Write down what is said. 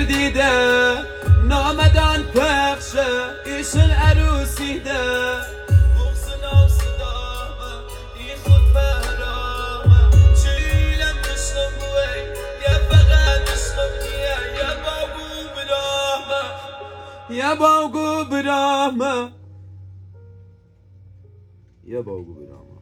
دیده نامدان پخشه ایشون عروسی ده بغز ناو صدامه ای خود برامه چیلم نشنم بوی یا فقط نشنم نیه یا باگو برامه یا باگو برامه یا باگو برامه